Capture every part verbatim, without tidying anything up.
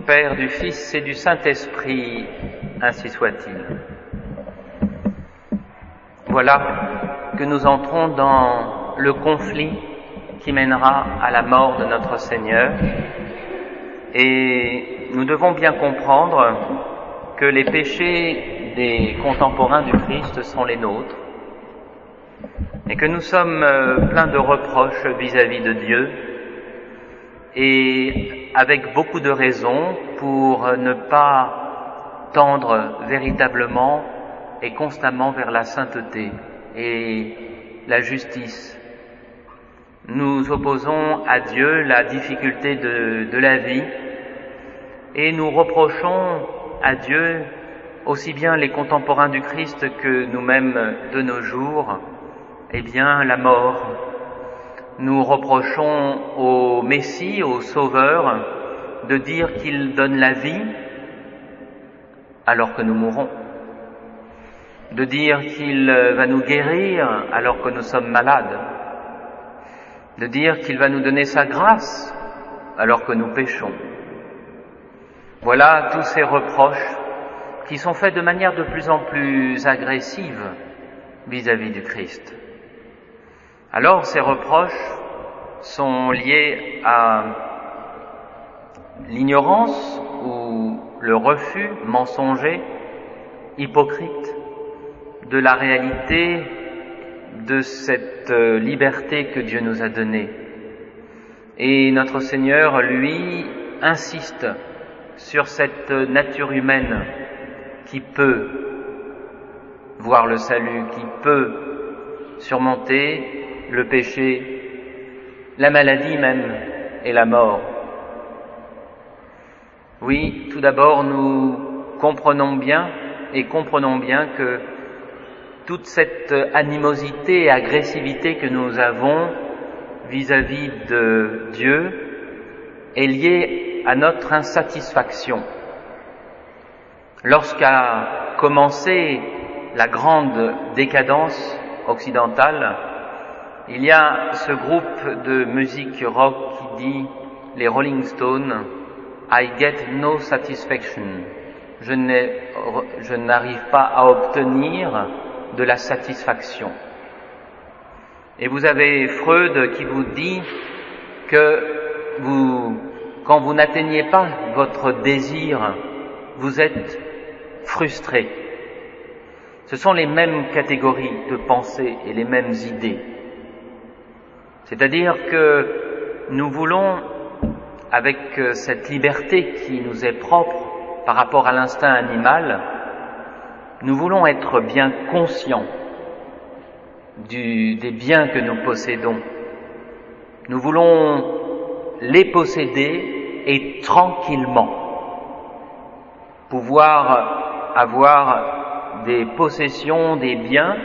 Père, du Fils et du Saint-Esprit, ainsi soit-il. Voilà que nous entrons dans le conflit qui mènera à la mort de notre Seigneur, et nous devons bien comprendre que les péchés des contemporains du Christ sont les nôtres, et que nous sommes pleins de reproches vis-à-vis de Dieu, et avec beaucoup de raisons pour ne pas tendre véritablement et constamment vers la sainteté et la justice. Nous opposons à Dieu la difficulté de, de la vie et nous reprochons à Dieu, aussi bien les contemporains du Christ que nous-mêmes de nos jours, eh bien la mort. Nous reprochons au Messie, au Sauveur, de dire qu'il donne la vie alors que nous mourons, de dire qu'il va nous guérir alors que nous sommes malades, de dire qu'il va nous donner sa grâce alors que nous péchons. Voilà tous ces reproches qui sont faits de manière de plus en plus agressive vis-à-vis du Christ. Alors ces reproches sont liés à l'ignorance ou le refus mensonger, hypocrite, de la réalité de cette liberté que Dieu nous a donnée. Et notre Seigneur, lui, insiste sur cette nature humaine qui peut voir le salut, qui peut surmonter le péché, la maladie même et la mort. Oui, tout d'abord, nous comprenons bien et comprenons bien que toute cette animosité et agressivité que nous avons vis-à-vis de Dieu est liée à notre insatisfaction. Lorsqu'a commencé la grande décadence occidentale, il y a ce groupe de musique rock qui dit, les Rolling Stones, I get no satisfaction. Je n'ai, je n'arrive pas à obtenir de la satisfaction. Et vous avez Freud qui vous dit que vous, quand vous n'atteignez pas votre désir, vous êtes frustré. Ce sont les mêmes catégories de pensée et les mêmes idées. C'est-à-dire que nous voulons, avec cette liberté qui nous est propre par rapport à l'instinct animal, nous voulons être bien conscients du, des biens que nous possédons. Nous voulons les posséder et tranquillement pouvoir avoir des possessions, des biens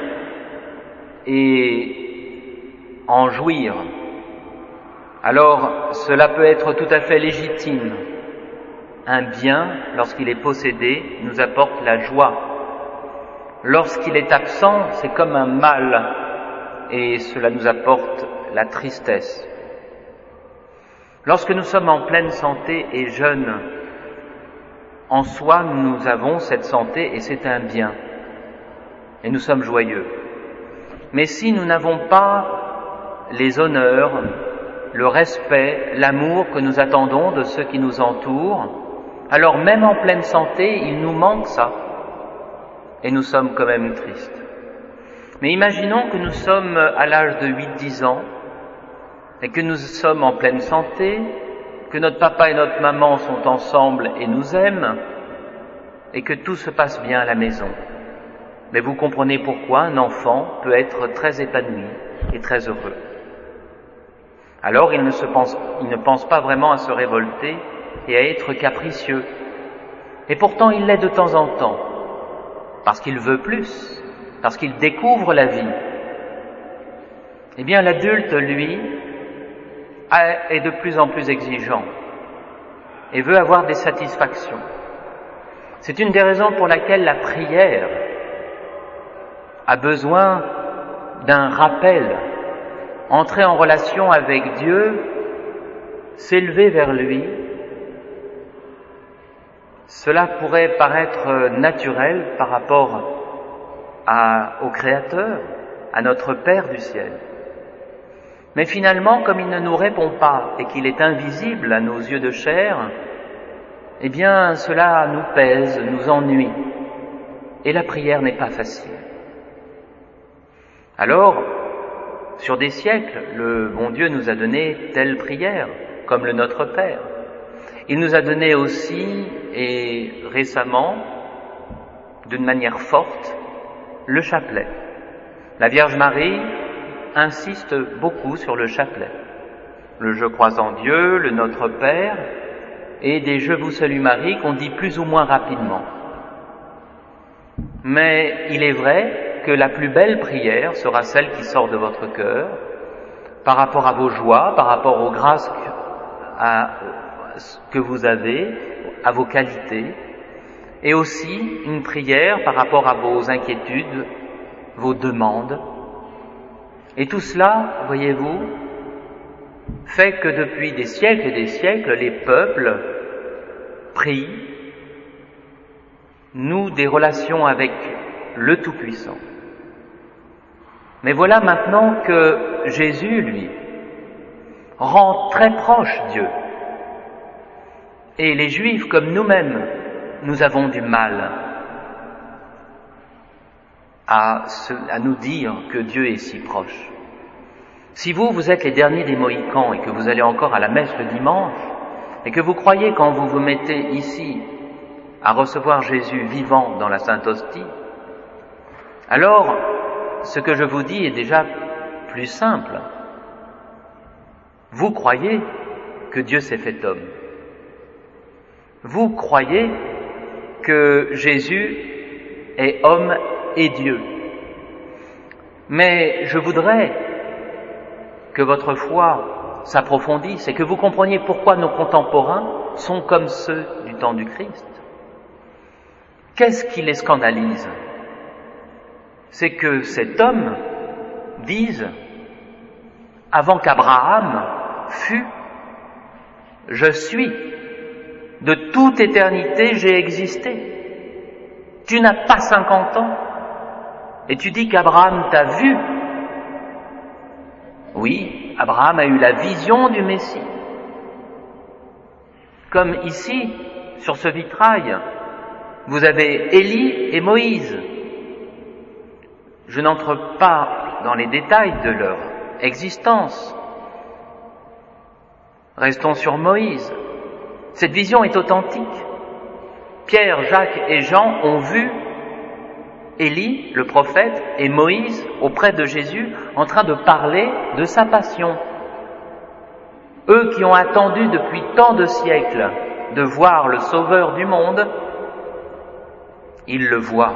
et en jouir. Alors, cela peut être tout à fait légitime. Un bien, lorsqu'il est possédé, nous apporte la joie. Lorsqu'il est absent, c'est comme un mal, et cela nous apporte la tristesse. Lorsque nous sommes en pleine santé et jeunes, en soi, nous avons cette santé et c'est un bien, et nous sommes joyeux. Mais si nous n'avons pas les honneurs, le respect, l'amour que nous attendons de ceux qui nous entourent, alors même en pleine santé, il nous manque ça, et nous sommes quand même tristes. Mais imaginons que nous sommes à l'âge de huit dix ans, et que nous sommes en pleine santé, que notre papa et notre maman sont ensemble et nous aiment, et que tout se passe bien à la maison. Mais vous comprenez pourquoi un enfant peut être très épanoui et très heureux. Alors il ne, se pense, il ne pense pas vraiment à se révolter et à être capricieux. Et pourtant il l'est de temps en temps, parce qu'il veut plus, parce qu'il découvre la vie. Eh bien l'adulte, lui, est de plus en plus exigeant et veut avoir des satisfactions. C'est une des raisons pour laquelle la prière a besoin d'un rappel. Entrer en relation avec Dieu, s'élever vers lui, Cela pourrait paraître naturel par rapport à, au Créateur, à notre Père du ciel. Mais finalement, comme il ne nous répond pas et qu'il est invisible à nos yeux de chair, eh bien cela nous pèse, nous ennuie. Et la prière n'est pas facile. Alors, sur des siècles, le bon Dieu nous a donné telle prière, comme le Notre Père. Il nous a donné aussi, et récemment, d'une manière forte, le chapelet. La Vierge Marie insiste beaucoup sur le chapelet. Le Je crois en Dieu, le Notre Père, et des Je vous salue Marie qu'on dit plus ou moins rapidement. Mais il est vrai que la plus belle prière sera celle qui sort de votre cœur, par rapport à vos joies, par rapport aux grâces que, à, que vous avez, à vos qualités, et aussi une prière par rapport à vos inquiétudes, vos demandes. Et tout cela, voyez-vous, fait que depuis des siècles et des siècles, les peuples prient, nouent des relations avec le Tout-Puissant. Mais voilà maintenant que Jésus, lui, rend très proche Dieu. Et les Juifs, comme nous-mêmes, nous avons du mal à, se, à nous dire que Dieu est si proche. Si vous, vous êtes les derniers des Mohicans et que vous allez encore à la messe le dimanche, et que vous croyez quand vous vous mettez ici à recevoir Jésus vivant dans la Sainte Hostie, alors ce que je vous dis est déjà plus simple. Vous croyez que Dieu s'est fait homme. Vous croyez que Jésus est homme et Dieu. Mais je voudrais que votre foi s'approfondisse et que vous compreniez pourquoi nos contemporains sont comme ceux du temps du Christ. Qu'est-ce qui les scandalise? C'est que cet homme dise, avant qu'Abraham fût, je suis, de toute éternité j'ai existé. Tu n'as pas cinquante ans et tu dis qu'Abraham t'a vu. Oui, Abraham a eu la vision du Messie. Comme ici, sur ce vitrail, vous avez Élie et Moïse. Je n'entre pas dans les détails de leur existence. Restons sur Moïse. Cette vision est authentique. Pierre, Jacques et Jean ont vu Élie, le prophète, et Moïse auprès de Jésus en train de parler de sa passion. Eux qui ont attendu depuis tant de siècles de voir le Sauveur du monde, ils le voient.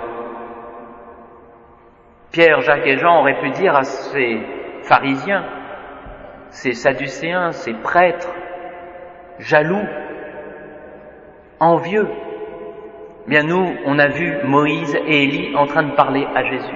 Pierre, Jacques et Jean auraient pu dire à ces pharisiens, ces sadducéens, ces prêtres, jaloux, envieux, bien nous, on a vu Moïse et Élie en train de parler à Jésus.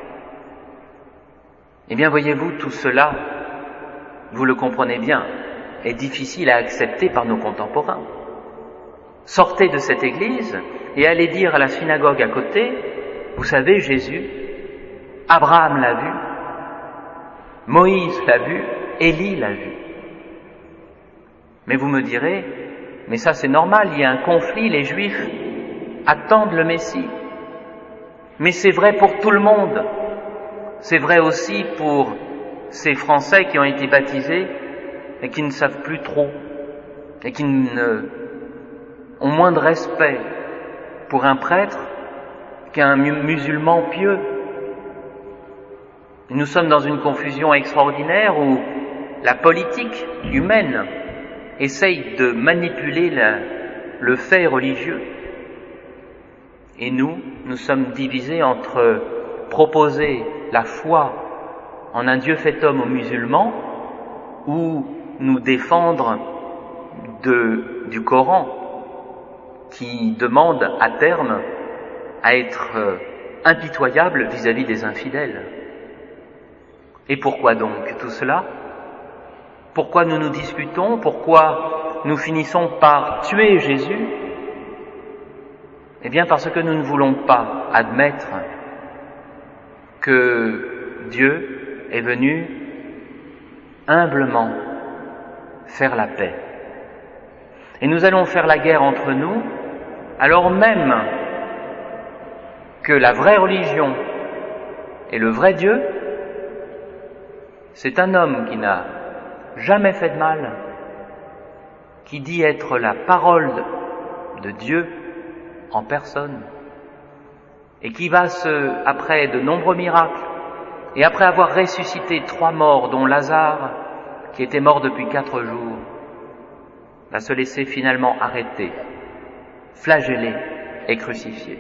Eh bien, voyez-vous, tout cela, vous le comprenez bien, est difficile à accepter par nos contemporains. Sortez de cette église et allez dire à la synagogue à côté, vous savez, Jésus, Abraham l'a vu, Moïse l'a vu, Élie l'a vu. Mais vous me direz, mais ça c'est normal, il y a un conflit, les Juifs attendent le Messie. Mais c'est vrai pour tout le monde. C'est vrai aussi pour ces Français qui ont été baptisés et qui ne savent plus trop et qui ne, ont moins de respect pour un prêtre qu'un musulman pieux. Nous sommes dans une confusion extraordinaire où la politique humaine essaye de manipuler la, le fait religieux. Et nous, nous sommes divisés entre proposer la foi en un Dieu fait homme aux musulmans ou nous défendre de, du Coran qui demande à terme à être impitoyable vis-à-vis des infidèles. Et pourquoi donc tout cela? Pourquoi nous nous disputons? Pourquoi nous finissons par tuer Jésus? Eh bien parce que nous ne voulons pas admettre que Dieu est venu humblement faire la paix. Et nous allons faire la guerre entre nous, alors même que la vraie religion et le vrai Dieu, c'est un homme qui n'a jamais fait de mal, qui dit être la parole de Dieu en personne, et qui va se, après de nombreux miracles, et après avoir ressuscité trois morts, dont Lazare, qui était mort depuis quatre jours, va se laisser finalement arrêter, flagellé et crucifié.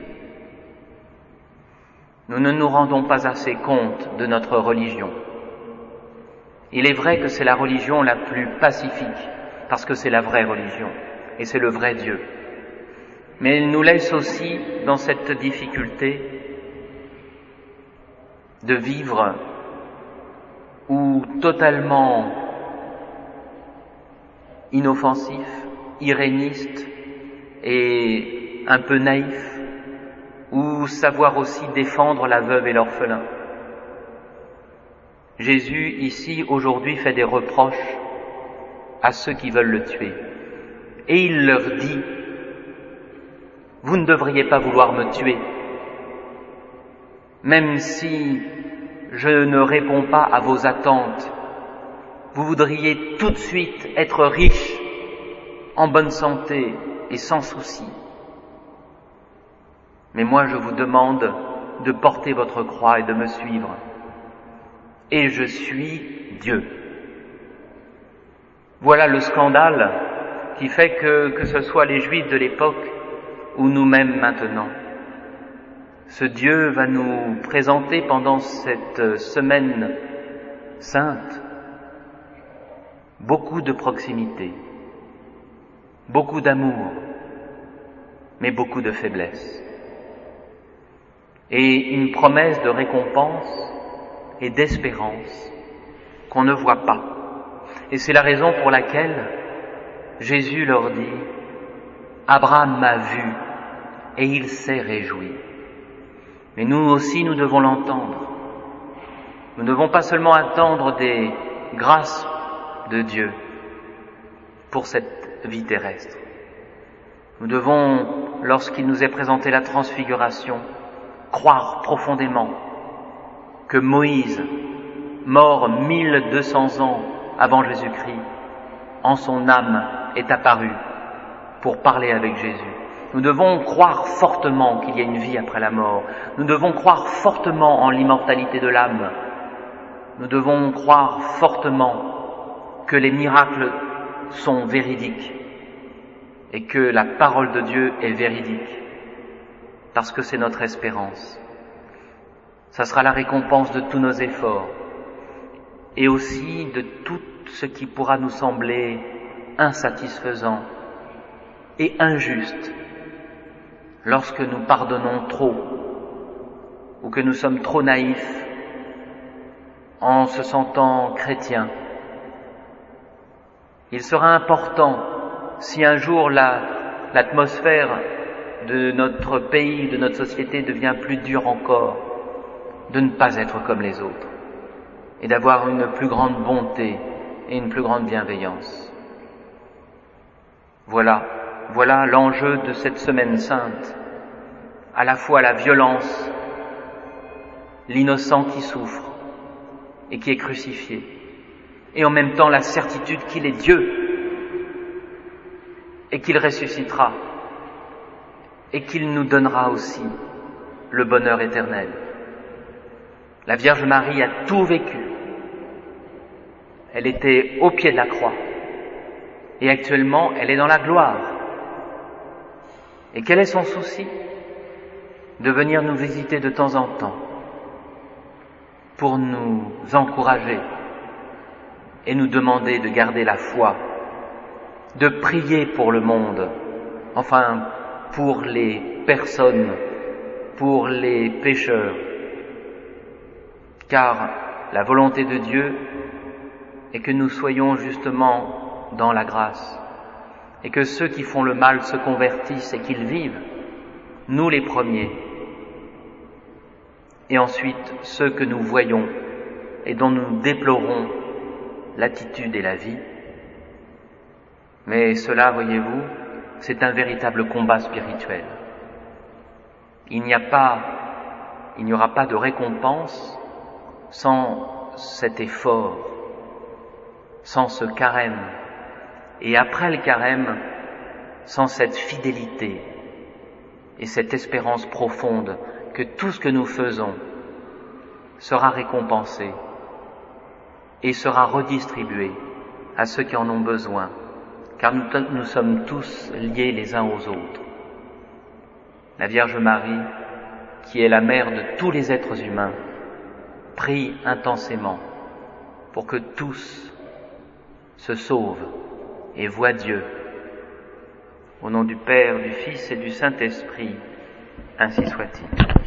Nous ne nous rendons pas assez compte de notre religion. Il est vrai que c'est la religion la plus pacifique, parce que c'est la vraie religion, et c'est le vrai Dieu. Mais il nous laisse aussi dans cette difficulté de vivre ou totalement inoffensif, iréniste et un peu naïf, ou savoir aussi défendre la veuve et l'orphelin. Jésus, ici, aujourd'hui, fait des reproches à ceux qui veulent le tuer. Et il leur dit, « Vous ne devriez pas vouloir me tuer, même si je ne réponds pas à vos attentes. Vous voudriez tout de suite être riche, en bonne santé et sans souci. Mais moi, je vous demande de porter votre croix et de me suivre. Et je suis Dieu. » Voilà le scandale qui fait que, que ce soit les Juifs de l'époque ou nous-mêmes maintenant, ce Dieu va nous présenter pendant cette semaine sainte beaucoup de proximité, beaucoup d'amour, mais beaucoup de faiblesse, et une promesse de récompense et d'espérance qu'on ne voit pas. Et c'est la raison pour laquelle Jésus leur dit « Abraham m'a vu et il s'est réjoui ». Mais nous aussi, nous devons l'entendre. Nous ne devons pas seulement attendre des grâces de Dieu pour cette vie terrestre. Nous devons, lorsqu'il nous est présenté la transfiguration, croire profondément que Moïse, mort mille deux cents ans avant Jésus-Christ, en son âme est apparu pour parler avec Jésus. Nous devons croire fortement qu'il y a une vie après la mort. Nous devons croire fortement en l'immortalité de l'âme. Nous devons croire fortement que les miracles sont véridiques et que la parole de Dieu est véridique, parce que c'est notre espérance. Ça sera la récompense de tous nos efforts et aussi de tout ce qui pourra nous sembler insatisfaisant et injuste lorsque nous pardonnons trop ou que nous sommes trop naïfs en se sentant chrétiens. Il sera important, si un jour la, l'atmosphère de notre pays, de notre société devient plus dure encore, de ne pas être comme les autres et d'avoir une plus grande bonté et une plus grande bienveillance. Voilà, voilà l'enjeu de cette semaine sainte, à la fois la violence, l'innocent qui souffre et qui est crucifié, et en même temps la certitude qu'il est Dieu et qu'il ressuscitera et qu'il nous donnera aussi le bonheur éternel. La Vierge Marie a tout vécu. Elle était au pied de la croix et actuellement elle est dans la gloire. Et quel est son souci? De venir nous visiter de temps en temps pour nous encourager et nous demander de garder la foi, de prier pour le monde, enfin pour les personnes, pour les pécheurs, car la volonté de Dieu est que nous soyons justement dans la grâce et que ceux qui font le mal se convertissent et qu'ils vivent, nous les premiers, et ensuite ceux que nous voyons et dont nous déplorons l'attitude et la vie. Mais cela, voyez-vous, c'est un véritable combat spirituel. Il n'y a pas, il n'y aura pas de récompense sans cet effort, sans ce carême, et après le carême, sans cette fidélité et cette espérance profonde que tout ce que nous faisons sera récompensé et sera redistribué à ceux qui en ont besoin, car nous, nous sommes tous liés les uns aux autres. La Vierge Marie, qui est la mère de tous les êtres humains, prie intensément pour que tous se sauvent et voient Dieu. Au nom du Père, du Fils et du Saint-Esprit, ainsi soit-il.